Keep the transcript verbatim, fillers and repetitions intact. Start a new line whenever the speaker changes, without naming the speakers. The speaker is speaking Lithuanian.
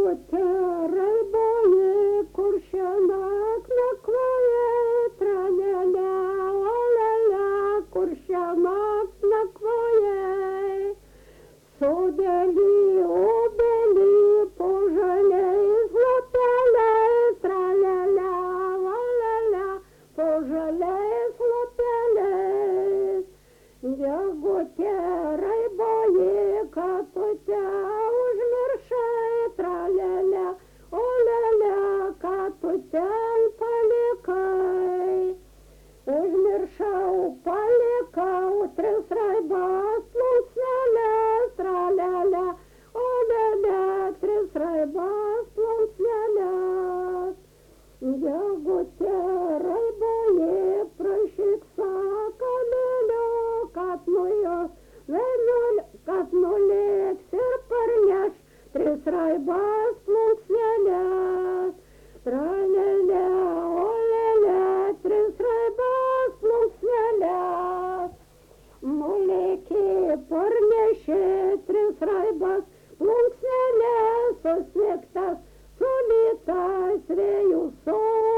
Jėgutė raiboji, kur šiąnakt nakvoja, tralele, olele, kur šiąnakt nakvoja. Sodeli, obeli, po žaliais lopeliais, tralele, olele, po žaliais lopeliais. Jėgutė raiboji, katutę užmiršai, tralele, olele, ką tu ten palikai. Užmiršau, palikau tris raibas plunksneles, tralele, olele, tris raibas plunksneles. Jėgutė raiboji, prašyk sakalėlio, kad nuo jos vėliau, kad nulėks ir parneš tris raibas plunksneles. Tralele, olele, tris raibas plunksneles. Nulėkė, parnešė tris raibas plunksneles, susmėgtas, sulytas vėjų sol.